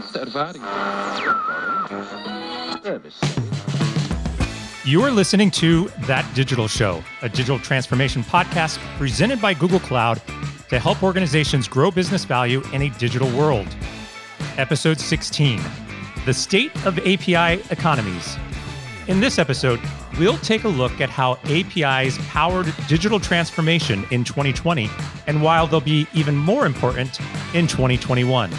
You are listening to That Digital Show, a digital transformation podcast presented by Google Cloud to help organizations grow business value in a digital world. Episode 16, The State of API Economies. In this episode, we'll take a look at how APIs powered digital transformation in 2020 and why they'll be even more important in 2021.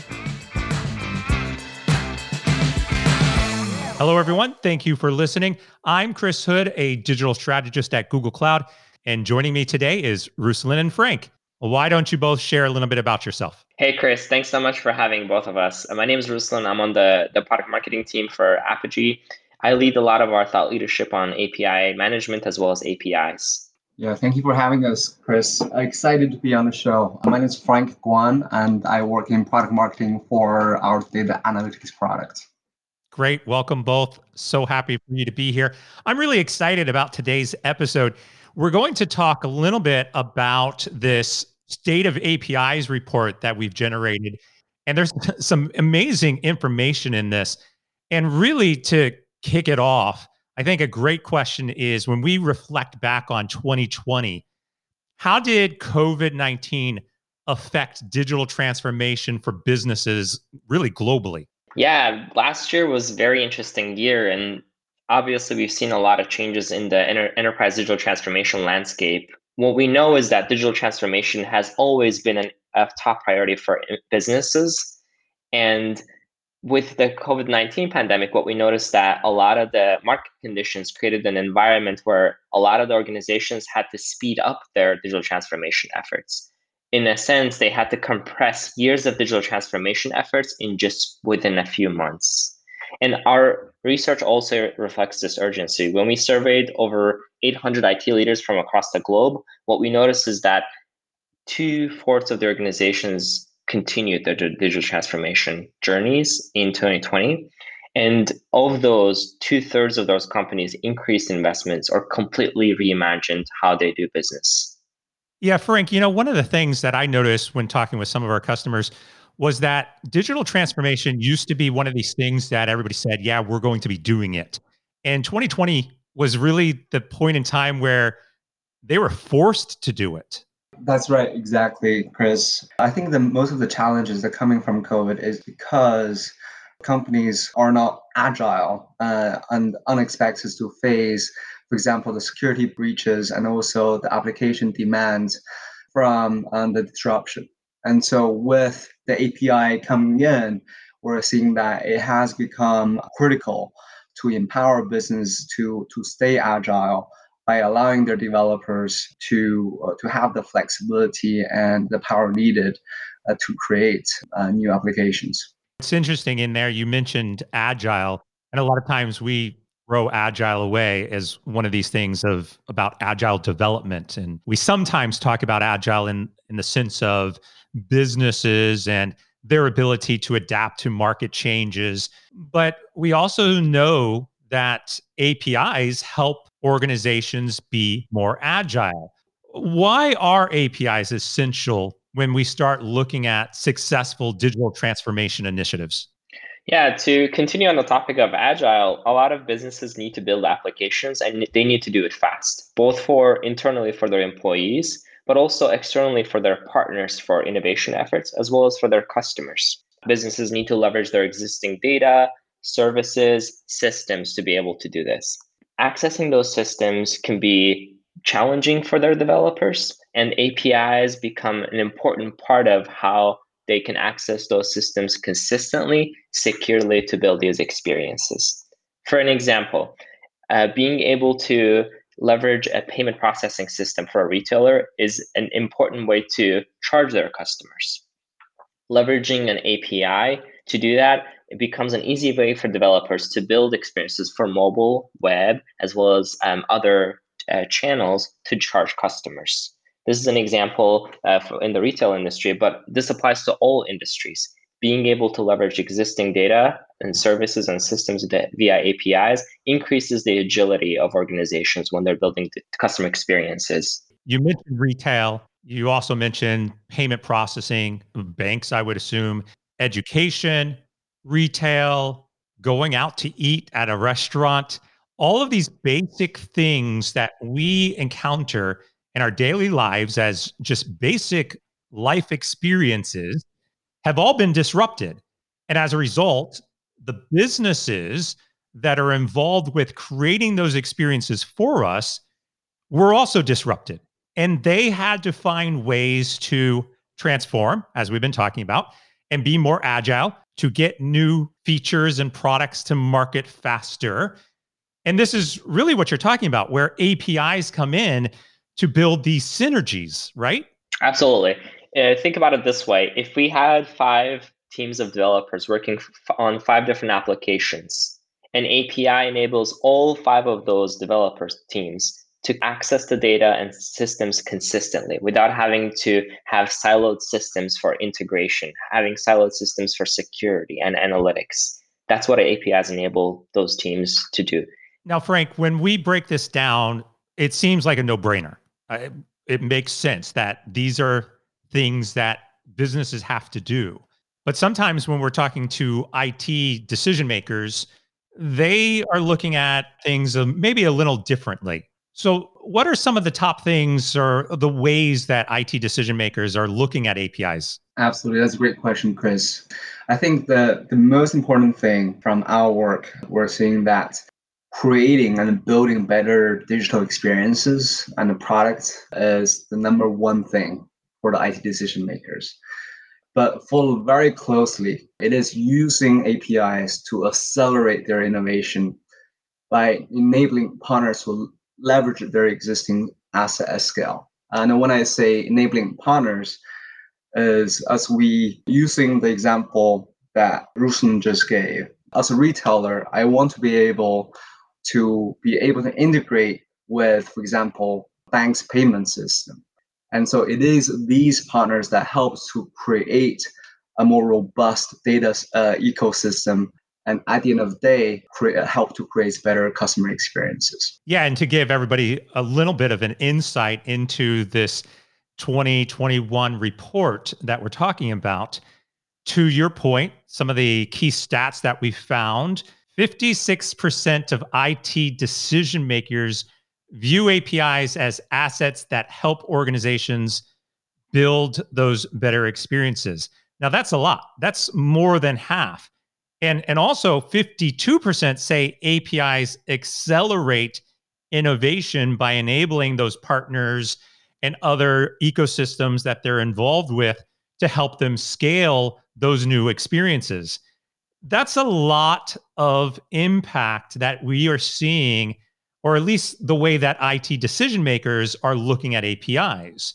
Hello, everyone. Thank you for listening. I'm Chris Hood, a digital strategist at Google Cloud, and joining me today is Ruslan and Frank. Why don't you both share a little bit about yourself? Hey, Chris. Thanks so much for having both of us. My name is Ruslan. I'm on the product marketing team for Apigee. I lead a lot of our thought leadership on API management as well as APIs. Yeah, thank you for having us, Chris. Excited to be on the show. My name is Frank Guan, and I work in product marketing for our data analytics product. Great. Welcome both. So happy for you to be here. I'm really excited about today's episode. We're going to talk a little bit about this State of APIs report that we've generated. And there's some amazing information in this. And really to kick it off, I think a great question is when we reflect back on 2020, how did COVID-19 affect digital transformation for businesses really globally? Yeah, last year was a very interesting year, and obviously we've seen a lot of changes in the enterprise digital transformation landscape. What we know is that digital transformation has always been a top priority for businesses. And with the COVID-19 pandemic, what we noticed that a lot of the market conditions created an environment where a lot of the organizations had to speed up their digital transformation efforts. In a sense, they had to compress years of digital transformation efforts in just within a few months. And our research also reflects this urgency. When we surveyed over 800 IT leaders from across the globe, what we noticed is that 2/4 of the organizations continued their digital transformation journeys in 2020. And of those, 2/3 of those companies increased investments or completely reimagined how they do business. Yeah, Frank, one of the things that I noticed when talking with some of our customers was that digital transformation used to be one of these things that everybody said, yeah, we're going to be doing it. And 2020 was really the point in time where they were forced to do it. That's right, exactly, Chris. I think that most of the challenges that are coming from COVID is because companies are not agile and unexpected to face, for example, the security breaches and also the application demands from the disruption. And so with the API coming in, we're seeing that it has become critical to empower business to stay agile by allowing their developers to have the flexibility and the power needed to create new applications. It's interesting in there, you mentioned agile, and a lot of times we throw agile away as one of these things about agile development. And we sometimes talk about agile in the sense of businesses and their ability to adapt to market changes. But we also know that APIs help organizations be more agile. Why are APIs essential when we start looking at successful digital transformation initiatives? Yeah, to continue on the topic of agile, a lot of businesses need to build applications and they need to do it fast, both for internally for their employees, but also externally for their partners for innovation efforts, as well as for their customers. Businesses need to leverage their existing data, services, systems to be able to do this. Accessing those systems can be challenging for their developers, and APIs become an important part of how they can access those systems consistently, securely to build these experiences. For an example, being able to leverage a payment processing system for a retailer is an important way to charge their customers. Leveraging an API to do that, it becomes an easy way for developers to build experiences for mobile, web, as well as other channels to charge customers. This is an example in the retail industry, but this applies to all industries. Being able to leverage existing data and services and systems via APIs increases the agility of organizations when they're building customer experiences. You mentioned retail. You also mentioned payment processing, banks, I would assume, education. retail, going out to eat at a restaurant, all of these basic things that we encounter in our daily lives as just basic life experiences have all been disrupted. And as a result, the businesses that are involved with creating those experiences for us were also disrupted. And they had to find ways to transform, as we've been talking about, and be more agile to get new features and products to market faster. And this is really what you're talking about, where APIs come in to build these synergies, right? Absolutely. Think about it this way. If we had five teams of developers working on five different applications, an API enables all five of those developers teams to access the data and systems consistently without having to have siloed systems for integration, having siloed systems for security and analytics. That's what APIs enable those teams to do. Now, Frank, when we break this down, it seems like a no-brainer. It makes sense that these are things that businesses have to do. But sometimes when we're talking to IT decision makers, they are looking at things maybe a little differently. So, what are some of the top things or the ways that IT decision makers are looking at APIs? Absolutely. That's a great question, Chris. I think the most important thing from our work, we're seeing that creating and building better digital experiences and the products is the number one thing for the IT decision makers. But follow very closely, it is using APIs to accelerate their innovation by enabling partners to leverage their existing asset at scale. And when I say enabling partners, is as we using the example that Ruslan just gave. As a retailer, I want to be able to integrate with, for example, bank's payment system. And so it is these partners that helps to create a more robust data ecosystem, and at the end of the day, help to create better customer experiences. Yeah, and to give everybody a little bit of an insight into this 2021 report that we're talking about, to your point, some of the key stats that we found, 56% of IT decision makers view APIs as assets that help organizations build those better experiences. Now that's a lot. That's more than half. And also 52% say APIs accelerate innovation by enabling those partners and other ecosystems that they're involved with to help them scale those new experiences. That's a lot of impact that we are seeing, or at least the way that IT decision makers are looking at APIs.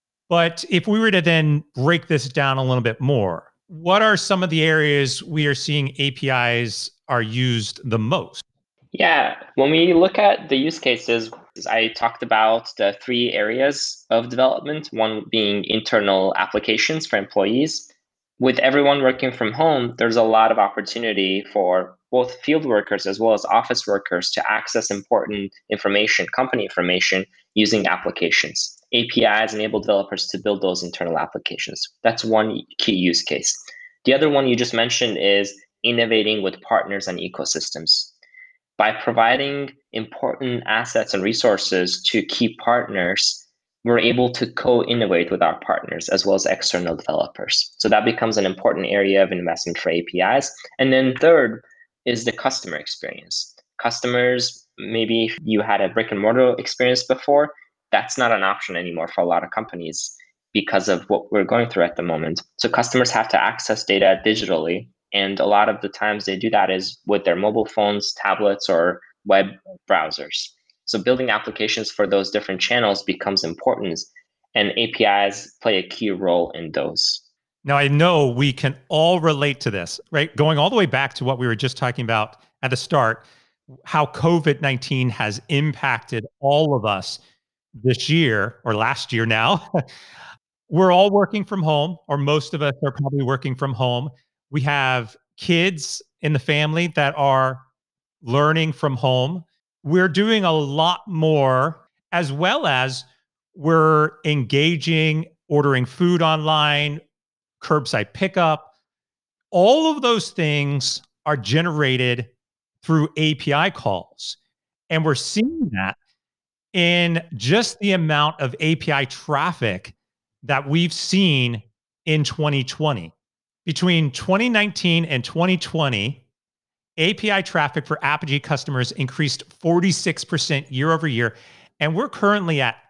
But if we were to then break this down a little bit more, what are some of the areas we are seeing APIs are used the most? Yeah, when we look at the use cases, I talked about the three areas of development, one being internal applications for employees. With everyone working from home, there's a lot of opportunity for both field workers as well as office workers to access important information, company information, using applications. APIs enable developers to build those internal applications. That's one key use case. The other one you just mentioned is innovating with partners and ecosystems. By providing important assets and resources to key partners, we're able to co-innovate with our partners as well as external developers. So that becomes an important area of investment for APIs. And then third is the customer experience. Customers, maybe if you had a brick and mortar experience before, that's not an option anymore for a lot of companies because of what we're going through at the moment. So customers have to access data digitally, and a lot of the times they do that is with their mobile phones, tablets, or web browsers. So building applications for those different channels becomes important, and APIs play a key role in those. Now, I know we can all relate to this, right? Going all the way back to what we were just talking about at the start, how COVID-19 has impacted all of us this year or last year now. We're all working from home, or most of us are probably working from home. We have kids in the family that are learning from home. We're doing a lot more, as well as we're engaging, ordering food online, curbside pickup. All of those things are generated through API calls. And we're seeing that in just the amount of API traffic that we've seen in 2020. Between 2019 and 2020, API traffic for Apigee customers increased 46% year over year. And we're currently at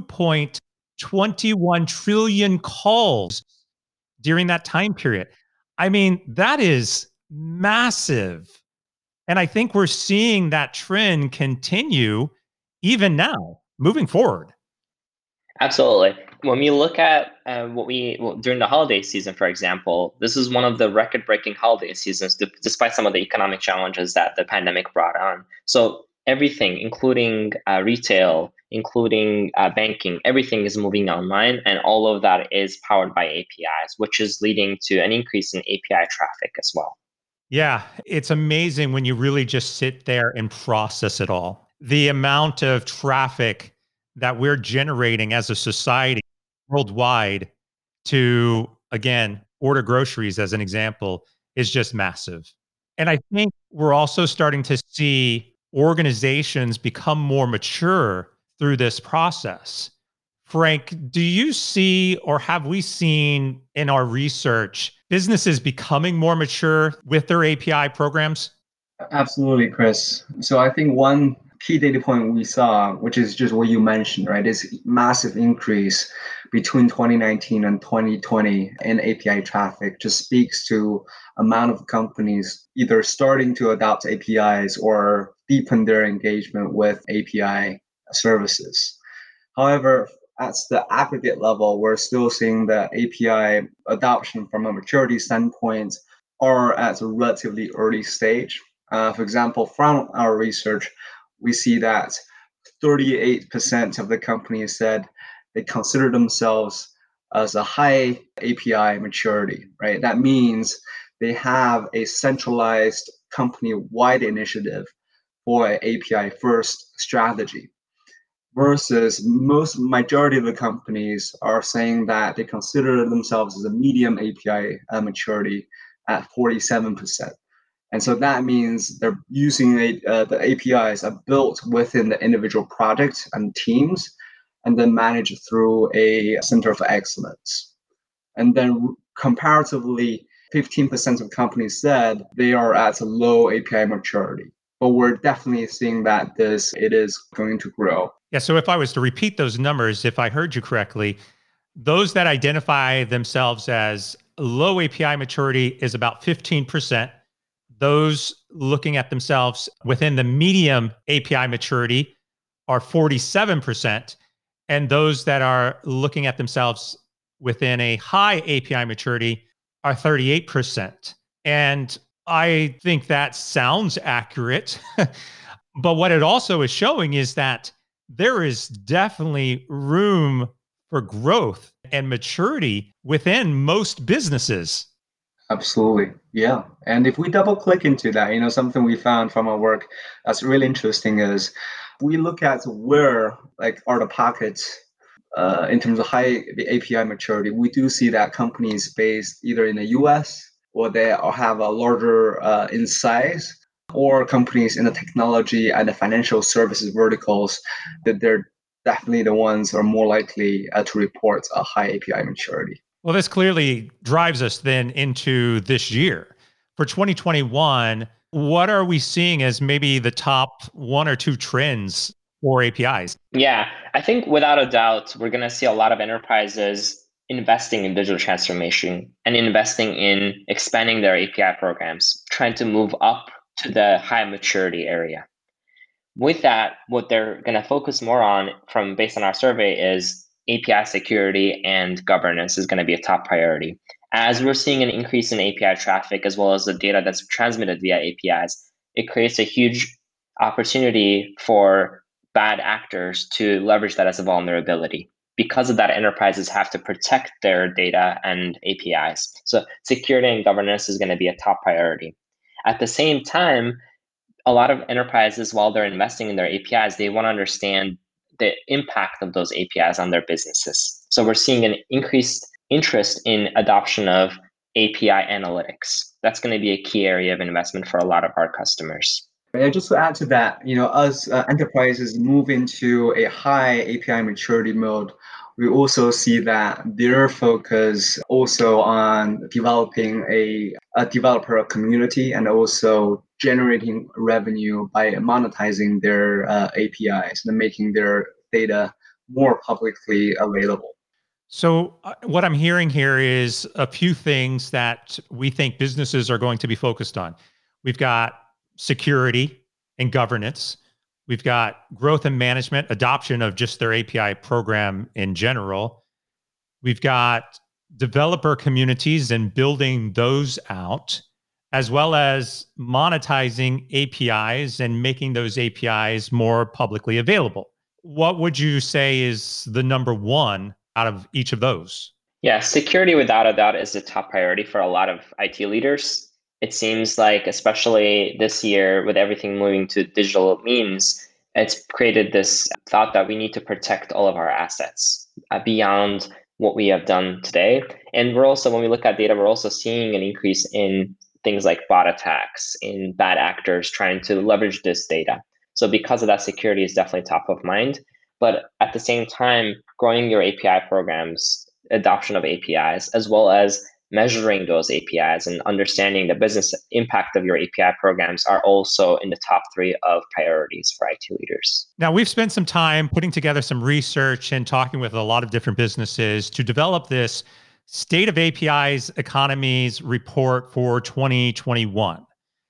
2.21 trillion calls during that time period. I mean, that is massive. And I think we're seeing that trend continue even now, moving forward. Absolutely. When we look at during the holiday season, for example, this is one of the record-breaking holiday seasons, despite some of the economic challenges that the pandemic brought on. So everything, including retail, including banking, everything is moving online, and all of that is powered by APIs, which is leading to an increase in API traffic as well. Yeah, it's amazing when you really just sit there and process it all. The amount of traffic that we're generating as a society worldwide to, again, order groceries as an example is just massive. And I think we're also starting to see organizations become more mature through this process. Frank, do you see or have we seen in our research businesses becoming more mature with their API programs? Absolutely, Chris. So I think one key data point we saw, which is just what you mentioned, right, is massive increase between 2019 and 2020 in API traffic just speaks to amount of companies either starting to adopt APIs or deepen their engagement with API services. However, at the aggregate level, we're still seeing that API adoption from a maturity standpoint are at a relatively early stage. For example, from our research, we see that 38% of the companies said they consider themselves as a high API maturity, right? That means they have a centralized company-wide initiative for an API first strategy versus most majority of the companies are saying that they consider themselves as a medium API maturity at 47%. And so that means they're using the APIs are built within the individual projects and teams and then managed through a center of excellence. And then comparatively, 15% of companies said they are at a low API maturity. But we're definitely seeing that it is going to grow. Yeah. So if I was to repeat those numbers, if I heard you correctly, those that identify themselves as low API maturity is about 15%. Those looking at themselves within the medium API maturity are 47%. And those that are looking at themselves within a high API maturity are 38%. And I think that sounds accurate. But what it also is showing is that there is definitely room for growth and maturity within most businesses. Absolutely. Yeah. And if we double click into that, something we found from our work that's really interesting is we look at where like are the pockets in terms of the API maturity. We do see that companies based either in the US or they have a larger in size, or companies in the technology and the financial services verticals, that they're definitely the ones who are more likely to report a high API maturity. Well, this clearly drives us then into this year. For 2021, what are we seeing as maybe the top one or two trends for APIs? Yeah, I think without a doubt, we're going to see a lot of enterprises investing in digital transformation and investing in expanding their API programs, trying to move up to the high maturity area. With that, what they're going to focus more on from based on our survey is API security and governance is going to be a top priority. As we're seeing an increase in API traffic as well as the data that's transmitted via APIs, it creates a huge opportunity for bad actors to leverage that as a vulnerability. Because of that, enterprises have to protect their data and APIs. So security and governance is going to be a top priority. At the same time, a lot of enterprises, while they're investing in their APIs, they want to understand the impact of those APIs on their businesses. So we're seeing an increased interest in adoption of API analytics. That's going to be a key area of investment for a lot of our customers. Yeah, just to add to that, as enterprises move into a high API maturity mode, we also see that their focus also on developing a developer community and also generating revenue by monetizing their APIs and making their data more publicly available. So, what I'm hearing here is a few things that we think businesses are going to be focused on. We've got security and governance. We've got growth and management, adoption of just their API program in general. We've got developer communities and building those out, as well as monetizing APIs and making those APIs more publicly available. What would you say is the number one out of each of those? Yeah, security without a doubt is the top priority for a lot of IT leaders. It seems like, especially this year, with everything moving to digital means, it's created this thought that we need to protect all of our assets beyond what we have done today. And we're also, when we look at data, we're also seeing an increase in things like bot attacks, in bad actors trying to leverage this data. So because of that, security is definitely top of mind. But at the same time, growing your API programs, adoption of APIs, as well as measuring those APIs and understanding the business impact of your API programs are also in the top 3 of priorities for IT leaders. Now, we've spent some time putting together some research and talking with a lot of different businesses to develop this State of APIs Economies report for 2021.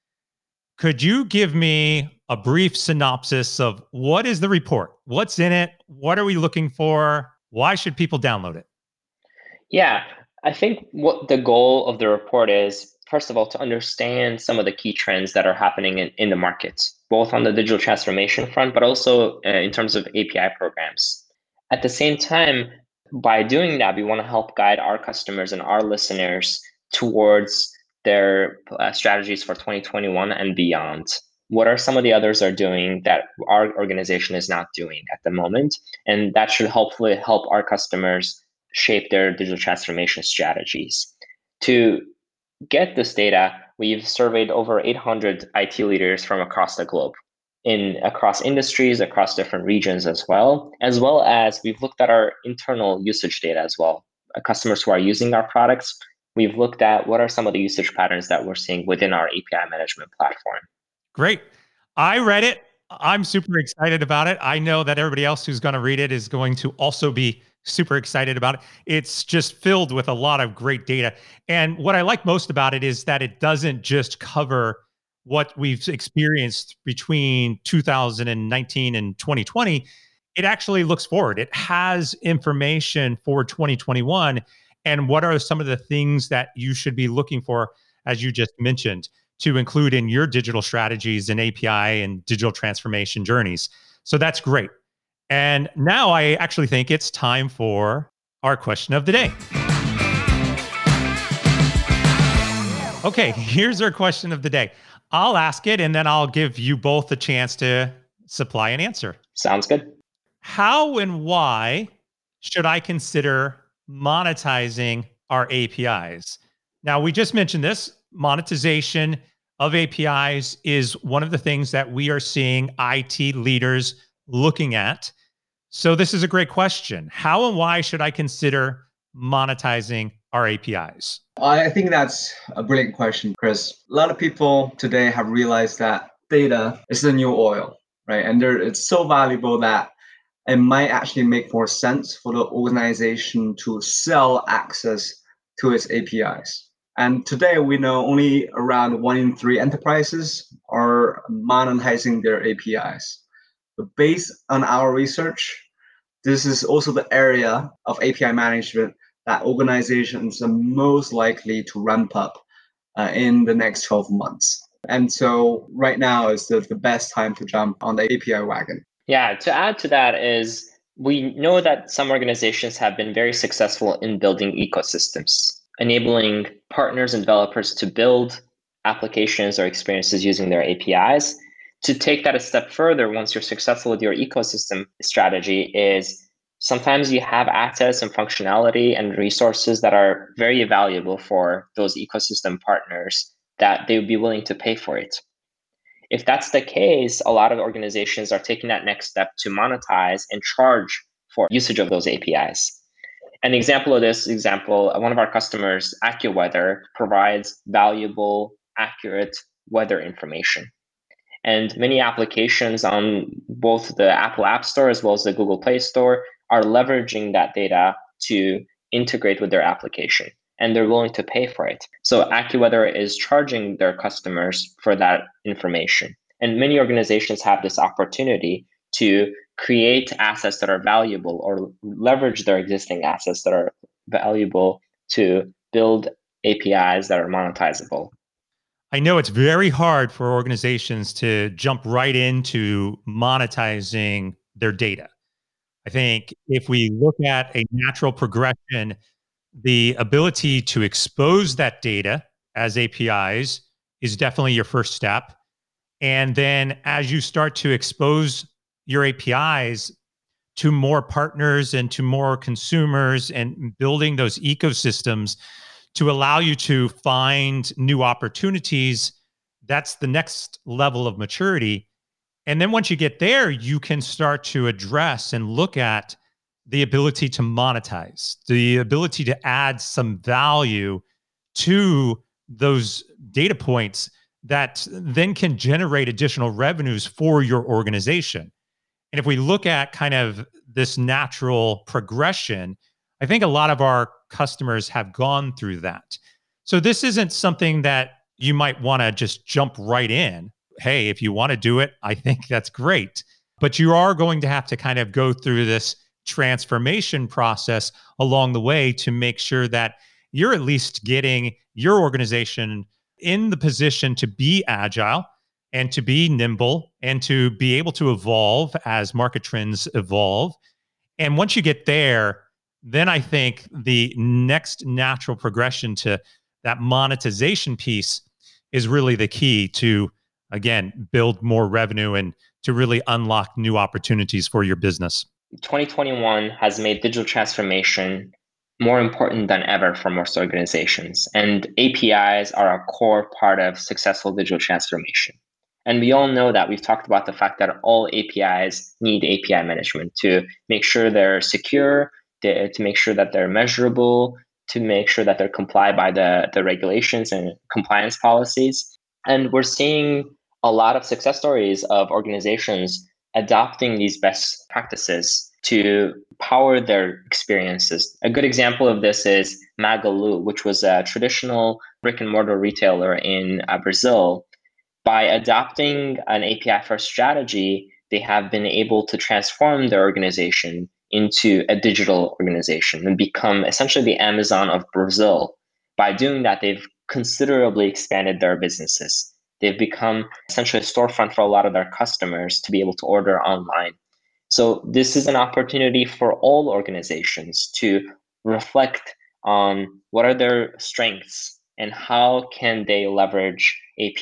Could you give me a brief synopsis of what is the report? What's in it? What are we looking for? Why should people download it? Yeah, I think what the goal of the report is, first of all, to understand some of the key trends that are happening in the market, both on the digital transformation front, but also in terms of API programs. At the same time, by doing that, we want to help guide our customers and our listeners towards their strategies for 2021 and beyond. What are some of the others are doing that our organization is not doing at the moment? And that should hopefully help our customers shape their digital transformation strategies. To get this data, we've surveyed over 800 IT leaders from across the globe, across industries, across different regions as well as we've looked at our internal usage data as well. Customers who are using our products, we've looked at what are some of the usage patterns that we're seeing within our API management platform. Great. I read it. I'm super excited about it. I know that everybody else who's going to read it is going to also be super excited about it. It's just filled with a lot of great data. And what I like most about it is that it doesn't just cover what we've experienced between 2019 and 2020. It actually looks forward. It has information for 2021 and what are some of the things that you should be looking for, as you just mentioned, to include in your digital strategies and API and digital transformation journeys. So that's great. And now I actually think it's time for our question of the day. Okay, here's our question of the day. I'll ask it and then I'll give you both a chance to supply an answer. Sounds good. How and why should I consider monetizing our APIs? Now, we just mentioned this. Monetization of APIs is one of the things that we are seeing IT leaders looking at. So this is a great question. How and why should I consider monetizing our APIs? I think that's a brilliant question, Chris. A lot of people today have realized that data is the new oil, right? And it's so valuable that it might actually make more sense for the organization to sell access to its APIs. And today we know only around 1 in 3 enterprises are monetizing their APIs. But based on our research, this is also the area of API management that organizations are most likely to ramp up in the next 12 months. And so right now is the best time to jump on the API wagon. Yeah, to add to that is we know that some organizations have been very successful in building ecosystems, enabling partners and developers to build applications or experiences using their APIs. To take that a step further, once you're successful with your ecosystem strategy, is Sometimes you have access and functionality and resources that are very valuable for those ecosystem partners that they would be willing to pay for it. If that's the case, a lot of organizations are taking that next step to monetize and charge for usage of those APIs. An example of this one of our customers, AccuWeather, provides valuable, accurate weather information. And many applications on both the Apple App Store as well as the Google Play Store are leveraging that data to integrate with their application, and they're willing to pay for it. So AccuWeather is charging their customers for that information. And many organizations have this opportunity to create assets that are valuable or leverage their existing assets that are valuable to build APIs that are monetizable. I know it's very hard for organizations to jump right into monetizing their data. I think if we look at a natural progression, the ability to expose that data as APIs is definitely your first step. And then as you start to expose your APIs to more partners and to more consumers and building those ecosystems to allow you to find new opportunities, that's the next level of maturity. And then once you get there, you can start to address and look at the ability to monetize, the ability to add some value to those data points that then can generate additional revenues for your organization. And if we look at kind of this natural progression, I think a lot of our customers have gone through that. So this isn't something that you might want to just jump right in. Hey, if you want to do it, I think that's great. But you are going to have to kind of go through this transformation process along the way to make sure that you're at least getting your organization in the position to be agile and to be nimble and to be able to evolve as market trends evolve. And once you get there, then I think the next natural progression to that monetization piece is really the key to, again, build more revenue and to really unlock new opportunities for your business. 2021 has made digital transformation more important than ever for most organizations. And APIs are a core part of successful digital transformation. And we all know that. We've talked about the fact that all APIs need API management to make sure they're secure, to make sure that they're measurable, to make sure that they're complied by the regulations and compliance policies. And we're seeing a lot of success stories of organizations adopting these best practices to power their experiences. A good example of this is Magalu, which was a traditional brick and mortar retailer in Brazil. By adopting an API first strategy, they have been able to transform their organization into a digital organization and become essentially the Amazon of Brazil. By doing that, they've considerably expanded their businesses. They've become essentially a storefront for a lot of their customers to be able to order online. So this is an opportunity for all organizations to reflect on what are their strengths and how can they leverage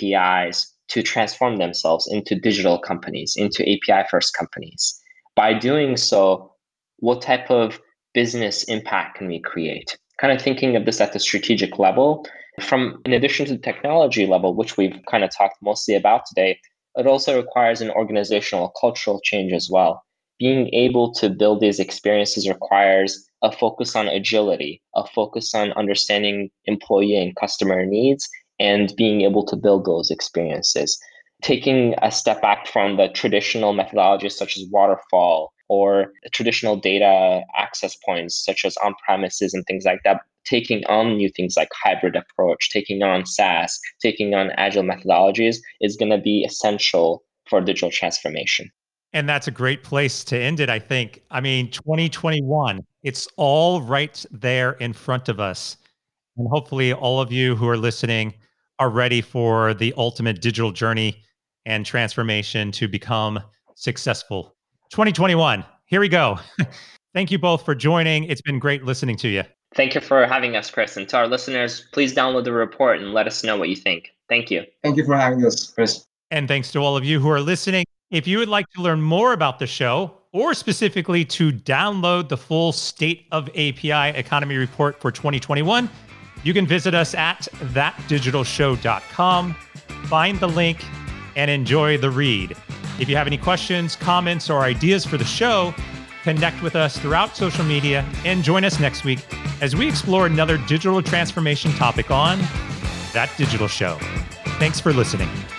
APIs to transform themselves into digital companies, into API first companies. By doing so, what type of business impact can we create? Kind of thinking of this at the strategic level, from in addition to the technology level, which we've kind of talked mostly about today, it also requires an organizational cultural change as well. Being able to build these experiences requires a focus on agility, a focus on understanding employee and customer needs, and being able to build those experiences. Taking a step back from the traditional methodologies such as waterfall or traditional data access points such as on-premises and things like that, taking on new things like hybrid approach, taking on SaaS, taking on agile methodologies is going to be essential for digital transformation. And that's a great place to end it, I think. I mean, 2021, it's all right there in front of us. And hopefully all of you who are listening are ready for the ultimate digital journey and transformation to become successful. 2021, here we go. Thank you both for joining. It's been great listening to you. Thank you for having us, Chris. And to our listeners, please download the report and let us know what you think. Thank you. Thank you for having us, Chris. And thanks to all of you who are listening. If you would like to learn more about the show, or specifically to download the full State of API Economy Report for 2021, you can visit us at thatdigitalshow.com, find the link, and enjoy the read. If you have any questions, comments, or ideas for the show, connect with us throughout social media and join us next week as we explore another digital transformation topic on That Digital Show. Thanks for listening.